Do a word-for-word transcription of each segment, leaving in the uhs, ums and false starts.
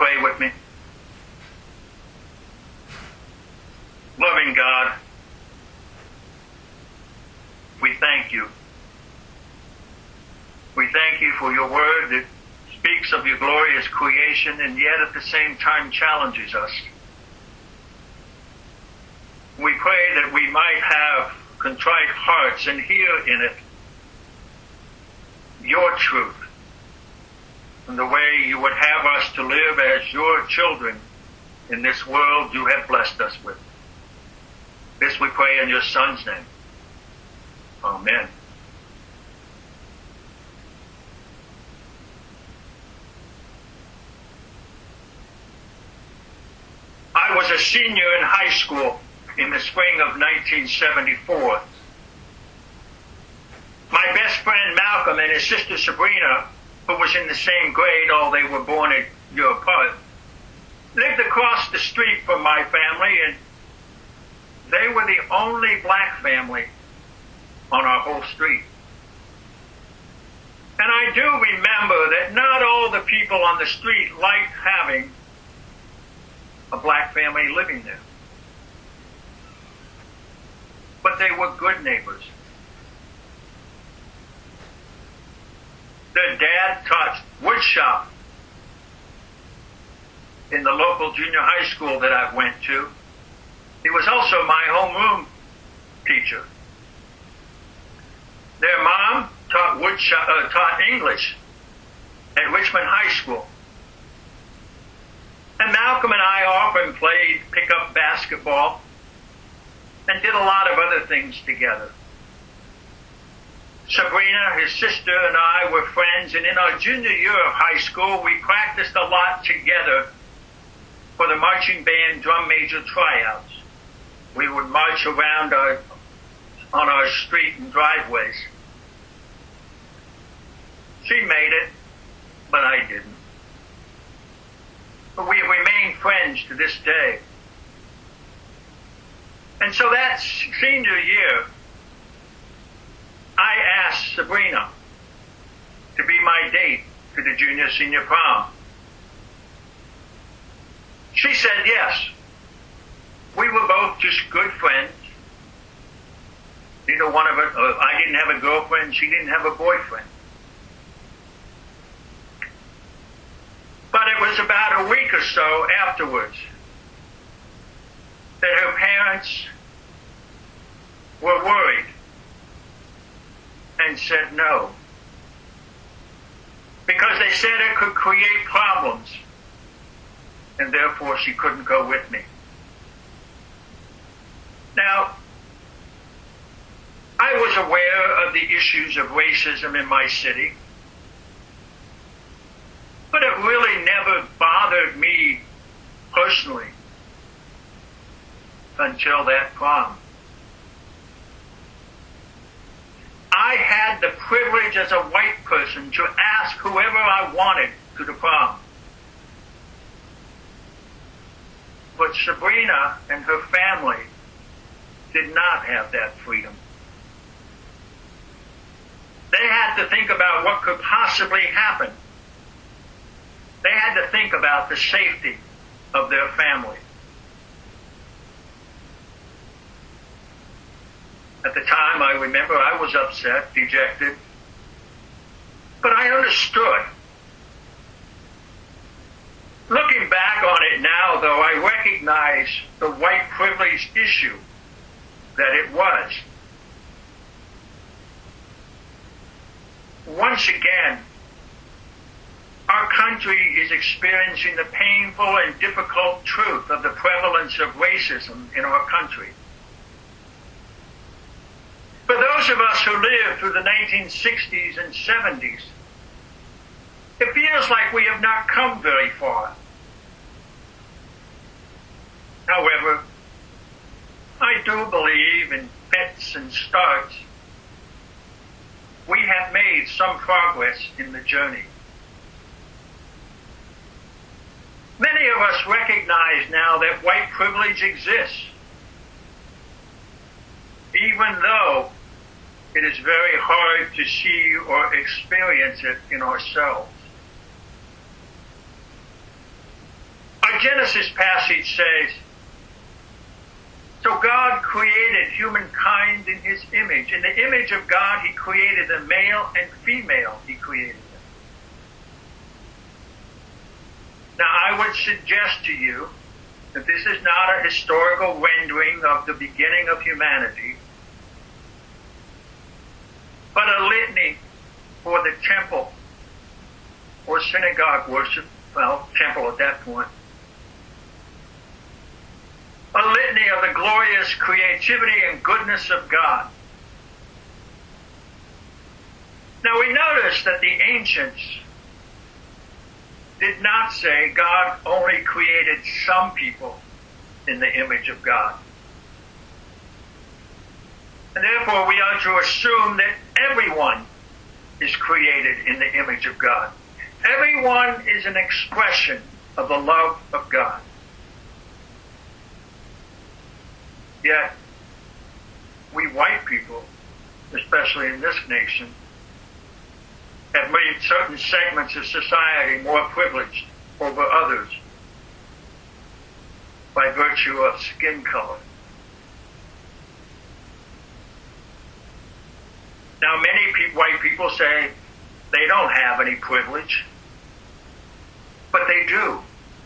pray with me? Loving God, we thank you. We thank you for your word that speaks of your glorious creation and yet at the same time challenges us. We pray that we might have contrite hearts and hear in it your truth and the way you would have us to live as your children in this world you have blessed us with. This we pray in your Son's name. Amen. I was a senior in high school in the spring of nineteen seventy-four. My best friend Malcolm and his sister Sabrina, who was in the same grade, although they were born a year apart, lived across the street from my family, and they were the only black family on our whole street. And I do remember that not all the people on the street liked having a black family living there. But they were good neighbors. Their dad taught woodshop in the local junior high school that I went to. He was also my homeroom teacher. Their mom taught woodshop, uh, taught English at Richmond High School. And Malcolm and I often played pickup basketball and did a lot of other things together. Sabrina, his sister, and I were friends, and in our junior year of high school, we practiced a lot together for the marching band drum major tryouts. We would march around our, on our street and driveways. She made it, but I didn't. But we remain friends to this day. And so that senior year, I asked Sabrina to be my date for the junior senior prom. She said yes. We were both just good friends. Neither one of us, uh, I didn't have a girlfriend, she didn't have a boyfriend. But it was about a week or so afterwards that her parents were worried and said no. Because they said it could create problems, and therefore she couldn't go with me. Now, I was aware of the issues of racism in my city, but it really never bothered me personally until that prom. I had the privilege as a white person to ask whoever I wanted to the prom. But Sabrina and her family did not have that freedom. They had to think about what could possibly happen. They had to think about the safety of their family. At the time, I remember I was upset, dejected, but I understood. Looking back on it now, though, I recognize the white privilege issue that it was. Once again, our country is experiencing the painful and difficult truth of the prevalence of racism in our country. For those of us who lived through the nineteen sixties and seventies, it feels like we have not come very far. However, I do believe in fits and starts. We have made some progress in the journey. Many of us recognize now that white privilege exists, even though it is very hard to see or experience it in ourselves. The Genesis passage says, so God created humankind in his image. In the image of God, he created them, male and female, he created them. Now, I would suggest to you that this is not a historical rendering of the beginning of humanity, but a litany for the temple or synagogue worship, well, temple at that point. A litany of the glorious creativity and goodness of God. Now we notice that the ancients did not say God only created some people in the image of God. And therefore we are to assume that everyone is created in the image of God. Everyone is an expression of the love of God. Yet, we white people, especially in this nation, have made certain segments of society more privileged over others by virtue of skin color. Now, many pe- white people say they don't have any privilege, but they do.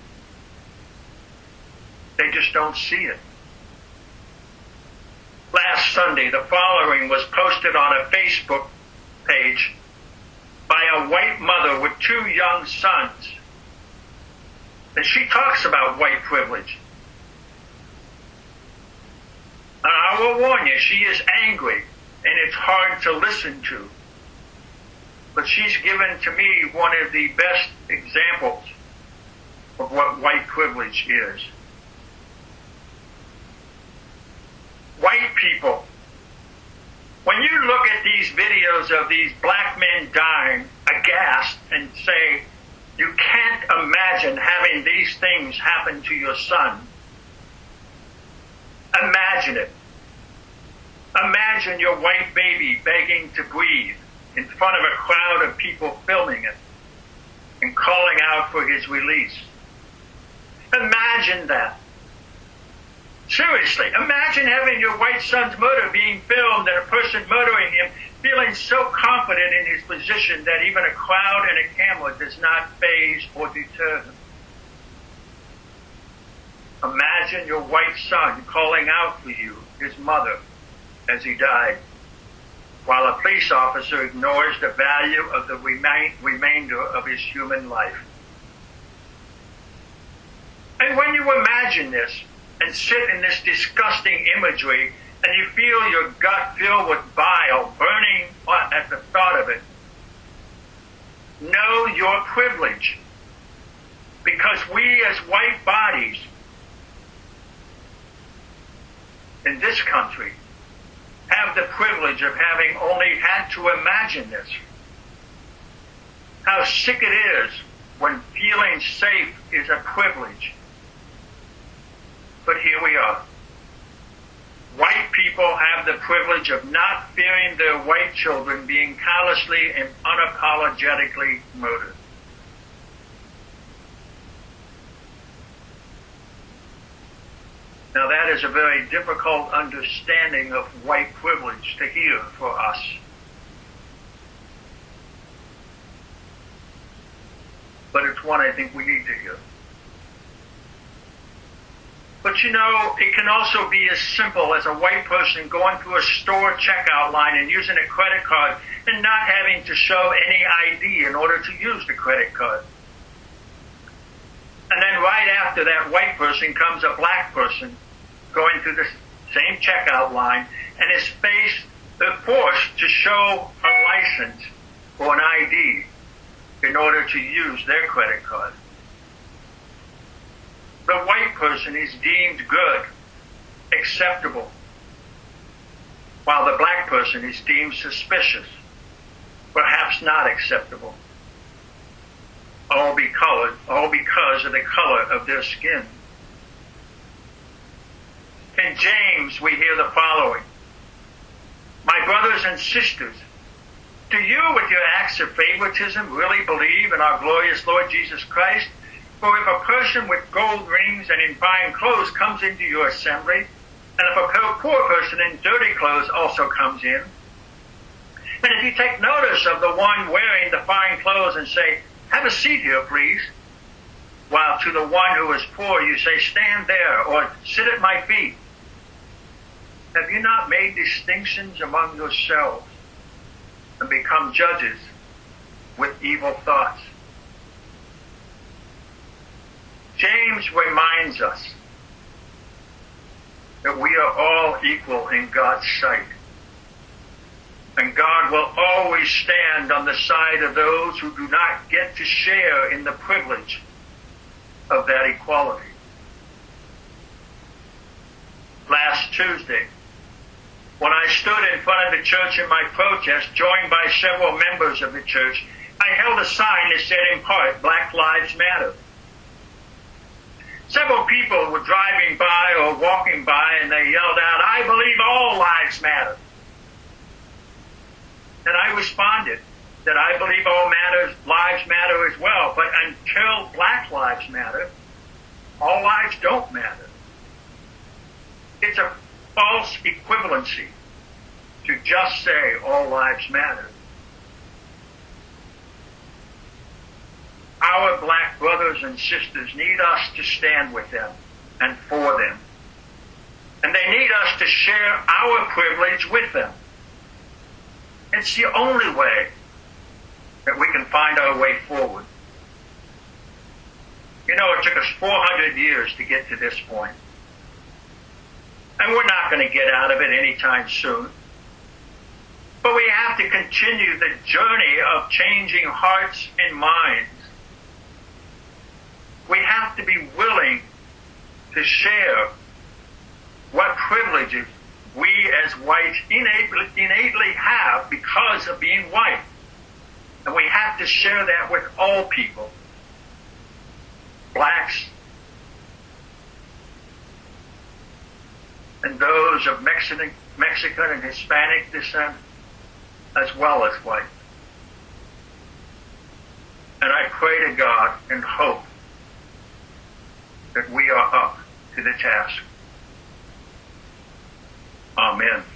They just don't see it. Last Sunday, the following was posted on a Facebook page by a white mother with two young sons. And she talks about white privilege. And I will warn you, she is angry, and it's hard to listen to. But she's given to me one of the best examples of what white privilege is. White people, when you look at these videos of these black men dying aghast and say, you can't imagine having these things happen to your son. Imagine it. Imagine your white baby begging to breathe in front of a crowd of people filming it and calling out for his release. Imagine that. Seriously, imagine having your white son's murder being filmed and a person murdering him feeling so confident in his position that even a crowd and a camera does not faze or deter him. Imagine your white son calling out for you, his mother, as he died, while a police officer ignores the value of the remain, remainder of his human life. And when you imagine this, and sit in this disgusting imagery, and you feel your gut filled with bile burning at the thought of it, know your privilege. Because we as white bodies in this country have the privilege of having only had to imagine this. How sick it is when feeling safe is a privilege. But here we are. White people have the privilege of not fearing their white children being callously and unapologetically murdered. Now that is a very difficult understanding of white privilege to hear for us. But it's one I think we need to hear. But you know, it can also be as simple as a white person going through a store checkout line and using a credit card and not having to show any I D in order to use the credit card. And then right after that white person comes a black person going through the same checkout line and is faced, they're forced to show a license or an I D in order to use their credit card. The white person is deemed good, acceptable, while the black person is deemed suspicious, perhaps not acceptable, all because, all because of the color of their skin. In James, we hear the following: my brothers and sisters, do you with your acts of favoritism really believe in our glorious Lord Jesus Christ? For if a person with gold rings and in fine clothes comes into your assembly, and if a poor person in dirty clothes also comes in, and if you take notice of the one wearing the fine clothes and say, have a seat here, please, while to the one who is poor you say, stand there, or sit at my feet, have you not made distinctions among yourselves and become judges with evil thoughts? James reminds us that we are all equal in God's sight. And God will always stand on the side of those who do not get to share in the privilege of that equality. Last Tuesday, when I stood in front of the church in my protest, joined by several members of the church, I held a sign that said in part, Black Lives Matter. Several people were driving by or walking by and they yelled out, I believe all lives matter. And I responded that I believe all matters, lives matter as well, but until Black lives matter, all lives don't matter. It's a false equivalency to just say all lives matter. Our black brothers and sisters need us to stand with them and for them. And they need us to share our privilege with them. It's the only way that we can find our way forward. You know, it took us four hundred years to get to this point. And we're not going to get out of it anytime soon. But we have to continue the journey of changing hearts and minds. We have to be willing to share what privileges we as whites innately, innately have because of being white. And we have to share that with all people. Blacks and those of Mexican, Mexican and Hispanic descent, as well as white. And I pray to God and hope that we are up to the task. Amen.